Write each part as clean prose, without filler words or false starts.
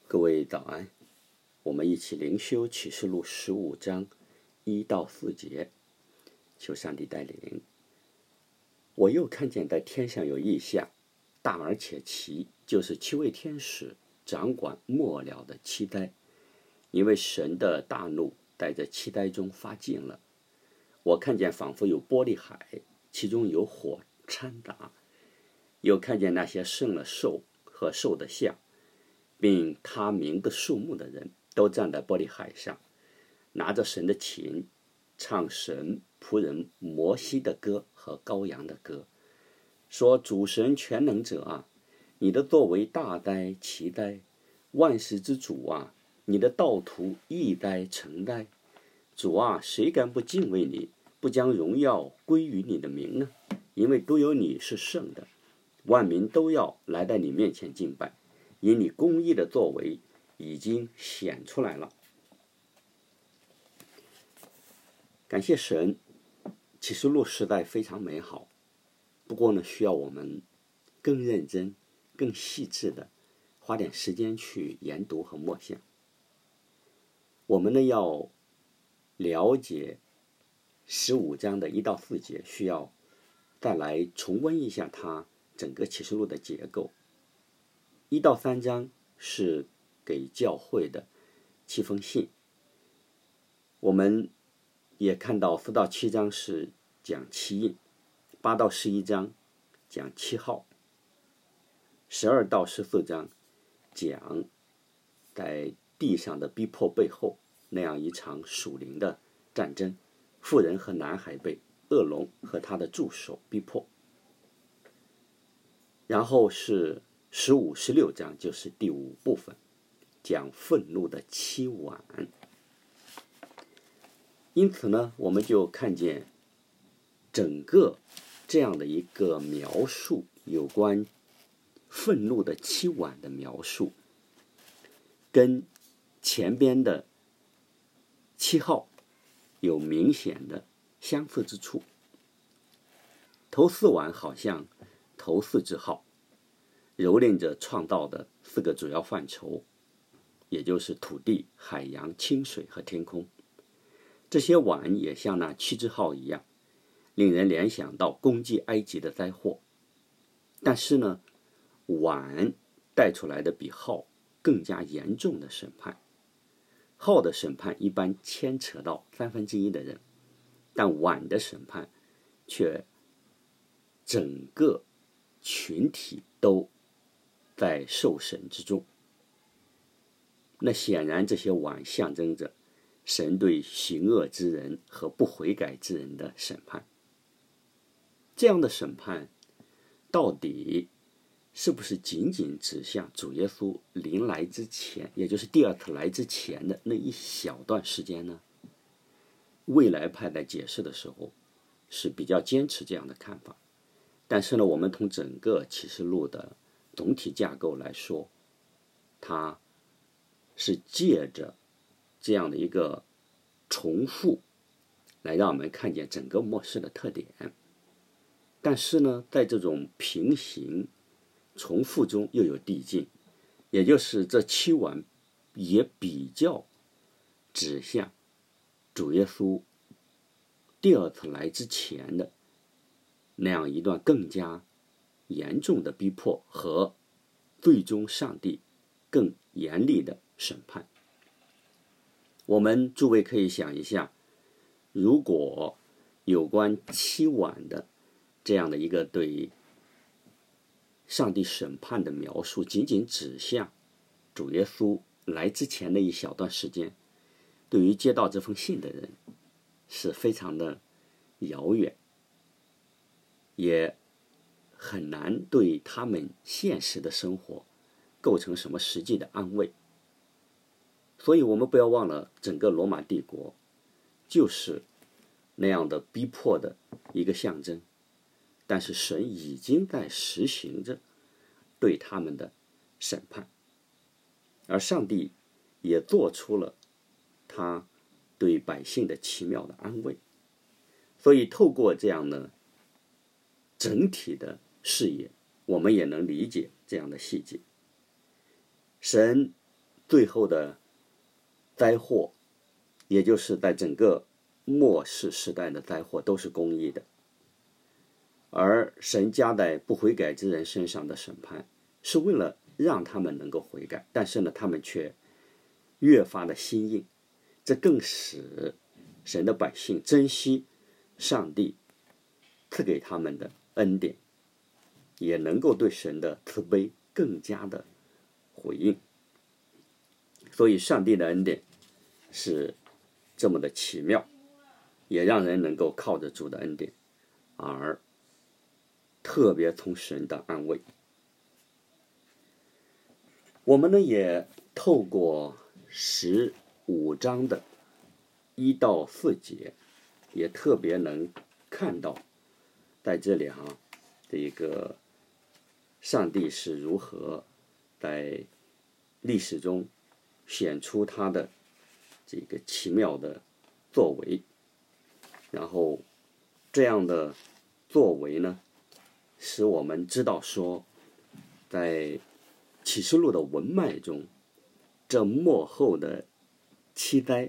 各位早安，我们一起灵修启示录15章1到4节，求上帝带领。我又看见在天上有异象，大而且奇，就是7位天使掌管末了的7灾，因为神的大怒在这7灾中发尽了。我看见仿佛有玻璃海，其中有火掺杂，又看见那些胜了兽和兽的像并他名的数目的人，都站在玻璃海上，拿着神的琴，唱神仆人摩西的歌和羔羊的歌，说：主神全能者啊，你的作为大哉奇哉，万事之主啊，你的道途易哉成哉。主啊，谁敢不敬畏你，不将荣耀归于你的名呢？因为独有你是圣的，万民都要来在你面前敬拜，因你公义的作为已经显出来了。感谢神，启示录实在非常美好，不过呢，需要我们更认真、更细致的花点时间去研读和默想。我们呢要了解15章的1到4节，需要再来重温一下它整个启示录的结构。1到3章是给教会的7封信，我们也看到4到7章是讲7印，8到11章讲7号，12到14章讲在地上的逼迫背后那样一场属灵的战争，妇人和男孩被恶龙和他的助手逼迫。然后是15、16章，就是第5部分，讲愤怒的7碗。因此呢，我们就看见整个这样的一个描述，有关愤怒的7碗的描述，跟前边的7号有明显的相似之处。头4碗好像头4之号，蹂躏着创造的4个主要范畴，也就是土地、海洋、清水和天空。这些碗也像那7只号一样，令人联想到攻击埃及的灾祸。但是呢，碗带出来的比号更加严重的审判。号的审判一般牵扯到1/3的人，但碗的审判却整个群体都在受审之中。那显然这些碗象征着神对行恶之人和不悔改之人的审判。这样的审判到底是不是仅仅指向主耶稣临来之前，也就是第2次来之前的那一小段时间呢？未来派在解释的时候是比较坚持这样的看法，但是呢，我们从整个启示录的总体架构来说，它是借着这样的一个重复来让我们看见整个末世的特点。但是呢，在这种平行重复中又有递进，也就是这7碗也比较指向主耶稣第2次来之前的那样一段更加严重的逼迫和最终上帝更严厉的审判。我们诸位可以想一下，如果有关7碗的这样的一个对上帝审判的描述仅仅指向主耶稣来之前的一小段时间，对于接到这封信的人是非常的遥远，也很难对他们现实的生活构成什么实际的安慰。所以我们不要忘了，整个罗马帝国就是那样的逼迫的一个象征，但是神已经在实行着对他们的审判，而上帝也做出了他对百姓的奇妙的安慰。所以透过这样的整体的视野，我们也能理解这样的细节。神最后的灾祸，也就是在整个末世时代的灾祸都是公义的，而神加在不悔改之人身上的审判是为了让他们能够悔改，但是呢他们却越发的心硬，这更使神的百姓珍惜上帝赐给他们的恩典，也能够对神的慈悲更加的回应。所以上帝的恩典是这么的奇妙，也让人能够靠着主的恩典而特别从神的安慰。我们呢也透过15章的1到4节，也特别能看到在这里这个上帝是如何在历史中显出他的这个奇妙的作为，然后这样的作为呢，使我们知道说，在启示录的文脉中，这末后的七灾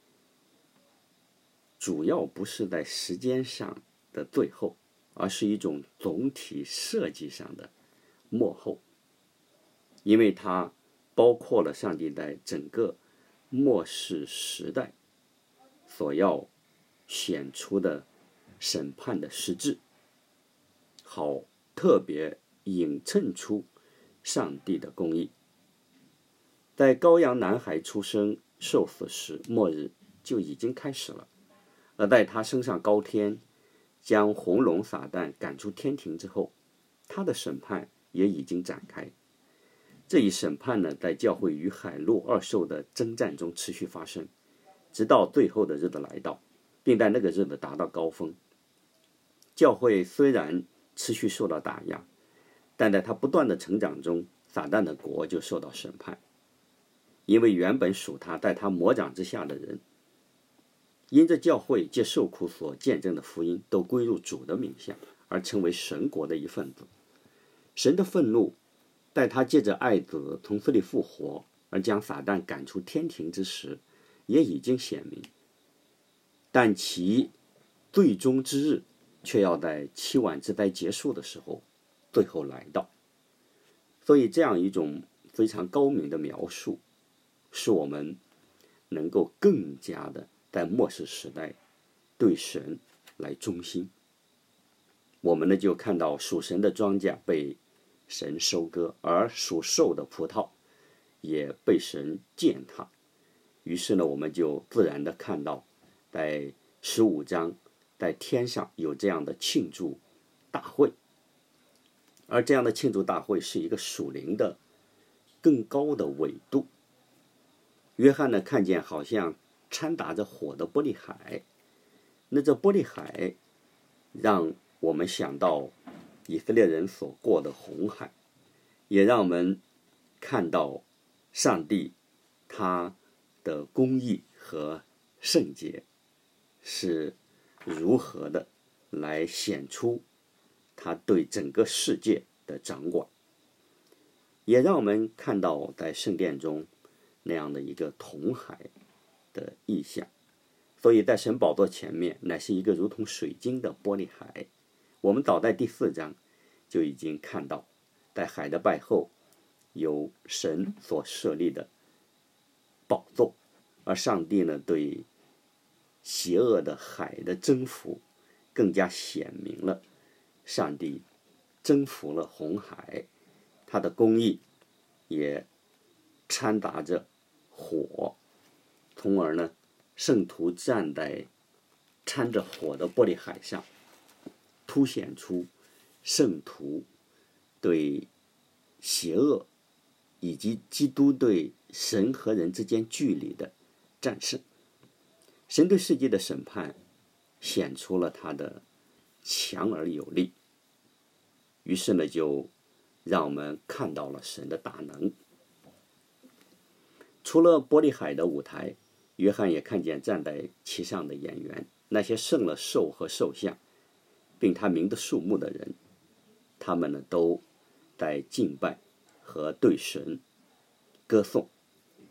主要不是在时间上的最后，而是一种总体设计上的末后，因为它包括了上帝在整个末世时代所要显出的审判的实质，好特别映衬出上帝的公义。在羔羊男孩出生受死时，末日就已经开始了，而在他升上高天，将红龙撒旦赶出天庭之后，他的审判也已经展开。这一审判呢，在教会与海陆二兽的征战中持续发生，直到最后的日子来到，并在那个日子达到高峰。教会虽然持续受到打压，但在它不断的成长中，撒旦的国就受到审判。因为原本属他在他魔掌之下的人，因着教会借受苦所见证的福音都归入主的名下，而成为神国的一份子。神的愤怒在他借着爱子从死里复活而将撒旦赶出天庭之时也已经显明，但其最终之日却要在七晚之灾结束的时候最后来到。所以这样一种非常高明的描述，使我们能够更加的在末世时代对神来忠心。我们呢就看到属神的庄稼被神收割，而属兽的葡萄也被神践踏。于是呢，我们就自然的看到，在15章，在天上有这样的庆祝大会，而这样的庆祝大会是一个属灵的更高的纬度。约翰呢看见好像掺杂着火的玻璃海，那这玻璃海让我们想到以色列人所过的红海，也让我们看到上帝他的公义和圣洁是如何的来显出他对整个世界的掌管，也让我们看到在圣殿中那样的一个铜海的意象。所以在神宝座前面乃是一个如同水晶的玻璃海。我们早在第4章就已经看到，在海的背后有神所设立的宝座，而上帝呢对邪恶的海的征服更加显明了，上帝征服了红海，他的公义也掺杂着火，从而呢圣徒站在掺着火的玻璃海上，凸显出圣徒对邪恶以及基督对神和人之间距离的战胜。神对世界的审判显出了他的强而有力，于是呢就让我们看到了神的大能。除了玻璃海的舞台，约翰也看见站在其上的演员，那些胜了兽和兽像并他名的数目的人，他们呢都在敬拜和对神歌颂。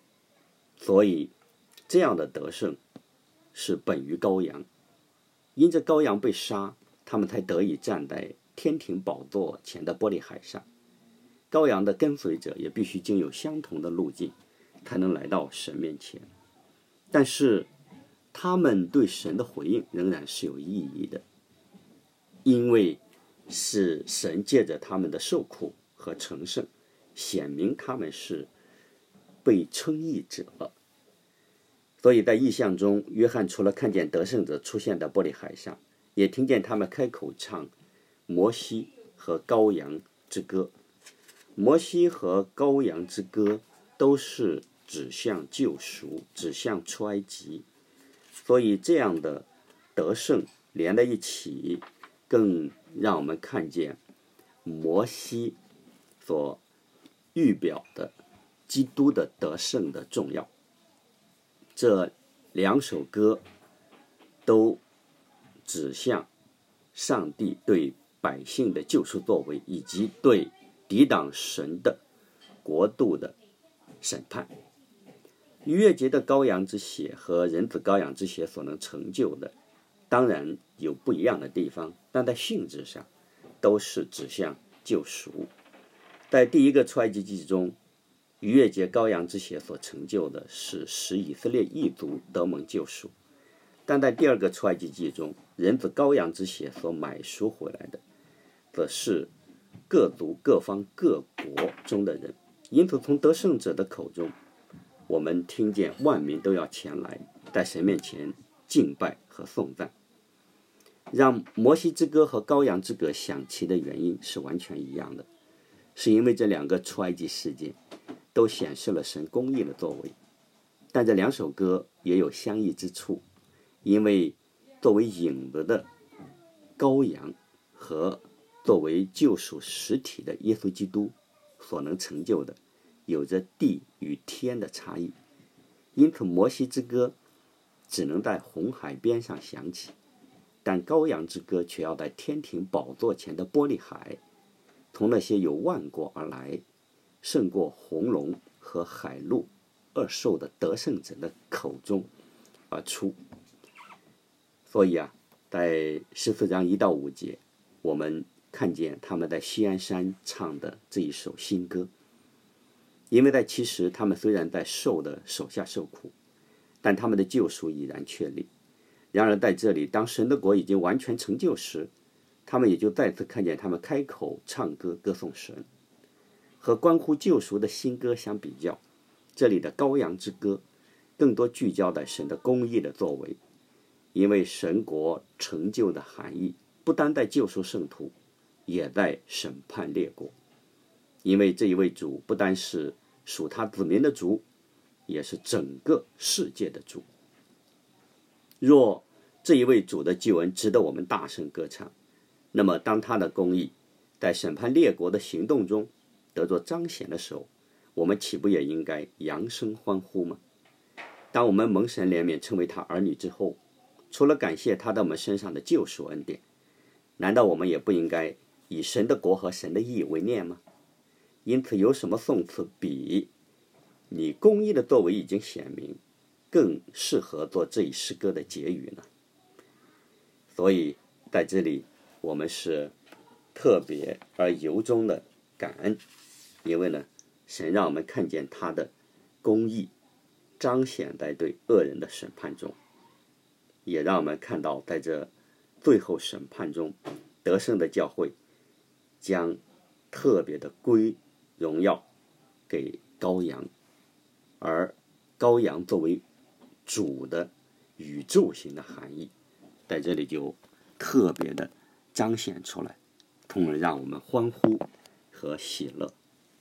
所以这样的得胜是本于羔羊，因着羔羊被杀，他们才得以站在天庭宝座前的玻璃海上。羔羊的跟随者也必须经有相同的路径，才能来到神面前。但是他们对神的回应仍然是有意义的，因为是神借着他们的受苦和成圣，显明他们是被称义者。所以在异象中，约翰除了看见得胜者出现在玻璃海上，也听见他们开口唱摩西和羔羊之歌。摩西和羔羊之歌都是指向救赎，指向出埃及。所以这样的得胜连在一起，更让我们看见摩西所预表的基督的得胜的重要。这两首歌都指向上帝对百姓的救赎作为，以及对抵挡神的国度的审判。逾越节的羔羊之血和人子羔羊之血所能成就的，当然有不一样的地方，但在性质上都是指向救赎。在第一个出埃及记中，逾越节羔羊之血所成就的是使以色列异族得蒙救赎，但在第二个出埃及记中，人子羔羊之血所买赎回来的，则是各族各方各国中的人。因此从得胜者的口中，我们听见万民都要前来在神面前敬拜和颂赞。让摩西之歌和羔羊之歌响起的原因是完全一样的，是因为这两个出埃及事件都显示了神公义的作为。但这两首歌也有相异之处，因为作为影子的羔羊和作为救赎实体的耶稣基督所能成就的，有着地与天的差异。因此摩西之歌只能在红海边上响起，但羔羊之歌却要在天庭宝座前的玻璃海，从那些有万国而来，胜过红龙和海鹿二兽的得胜者的口中而出。所以在14章1到5节，我们看见他们在锡安山唱的这一首新歌。因为在其实他们虽然在兽的手下受苦，但他们的救赎已然确立。然而在这里，当神的国已经完全成就时，他们也就再次看见他们开口唱歌歌颂神。和关乎救赎的新歌相比较，这里的羔羊之歌更多聚焦在神的公义的作为，因为神国成就的含义不单在救赎圣徒，也在审判列国。因为这一位主不单是属他子民的主，也是整个世界的主。若这一位主的救恩值得我们大声歌唱，那么当他的公义在审判列国的行动中得着彰显的时候，我们岂不也应该扬声欢呼吗？当我们蒙神怜悯成为他儿女之后，除了感谢他在我们身上的救赎恩典，难道我们也不应该以神的国和神的义为念吗？因此有什么颂词比你公义的作为已经显明更适合做这一诗歌的结语呢？所以在这里我们是特别而由衷的感恩，因为呢，神让我们看见他的公义彰显在对恶人的审判中，也让我们看到在这最后审判中得胜的教会将特别的归荣耀给羔羊，而羔羊作为主的宇宙型的含义在这里就特别的彰显出来，从而让我们欢呼和喜乐。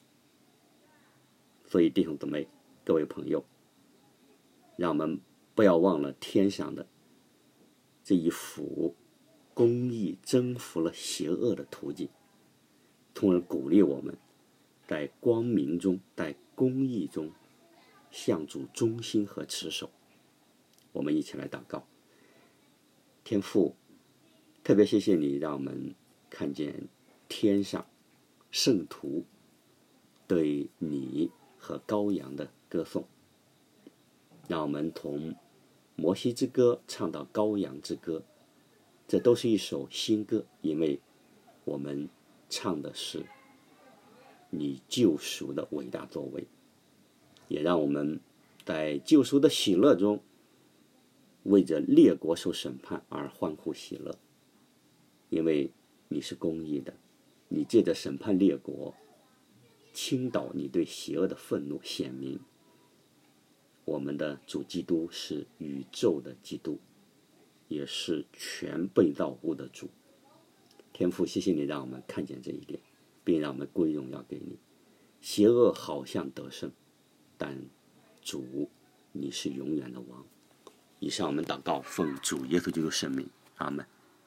所以弟兄姊妹，各位朋友，让我们不要忘了天上的这一幅公义征服了邪恶的途径，从而鼓励我们在光明中，在公义中向主忠心和持守。我们一起来祷告。天父，特别谢谢你让我们看见天上圣徒对你和羔羊的歌颂。 让我们从摩西之歌唱到羔羊之歌，这都是一首新歌，因为我们唱的是你救赎的伟大作为，也让我们在救赎的喜乐中为着列国受审判而欢呼喜乐，因为你是公义的，你借着审判列国，倾倒你对邪恶的愤怒，显明我们的主基督是宇宙的基督，也是全被造物的主。天父，谢谢你让我们看见这一点，并让我们归荣耀给你。邪恶好像得胜，但主你是永远的王。以上我们祷告，奉主耶稣基督圣名，阿们。